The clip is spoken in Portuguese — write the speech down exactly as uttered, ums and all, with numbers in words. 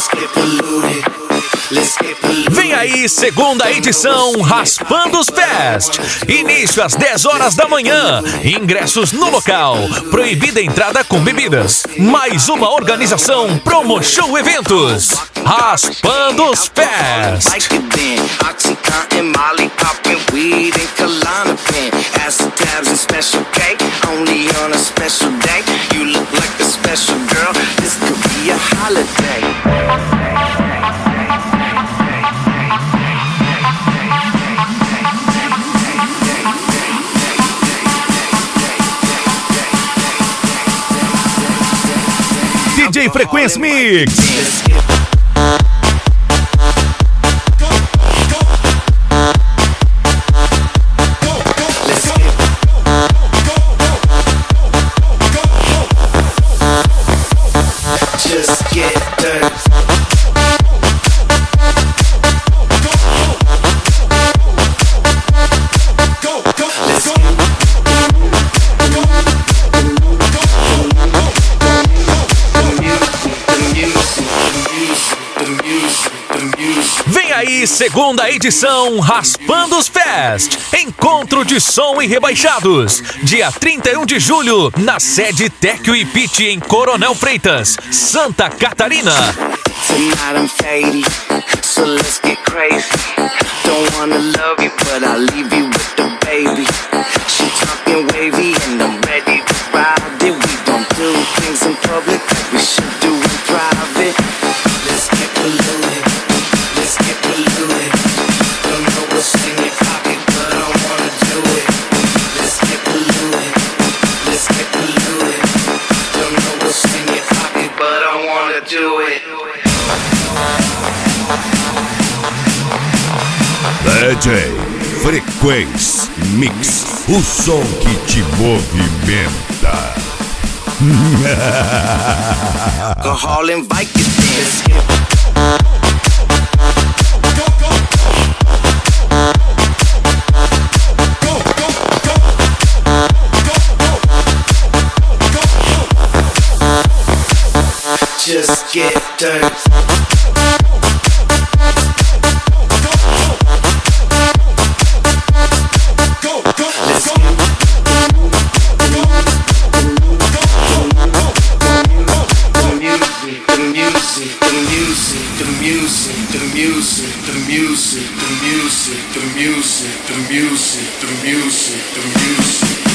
Vem aí, segunda edição Raspando os Fest. Início às dez horas da manhã. Ingressos no local. Proibida entrada com bebidas. Mais uma organização Promo Show Eventos. Raspando os Fest. D J Frequency Mix. Vem aí, segunda edição Raspando os Fest. Encontro de som e rebaixados. Dia trinta e um de julho, na sede Tecno e Pit em Coronel Freitas, Santa Catarina. Tonight I'm faded, so let's get crazy. Don't wanna love you, but I'll leave you with the baby. She talking wavy and I'm ready to ride it. We don't do things in public like we should do in private. Let's get polluted, let's get polluted. Don't know what's in your pocket, but I wanna do it. Let's get polluted, let's get polluted. Don't know what's in your pocket, but I wanna do it. D J Frequency Mix, o som que te movimenta. Alcohol and Vicodin. Just get dirty. The music, the music, the music, the music, the music.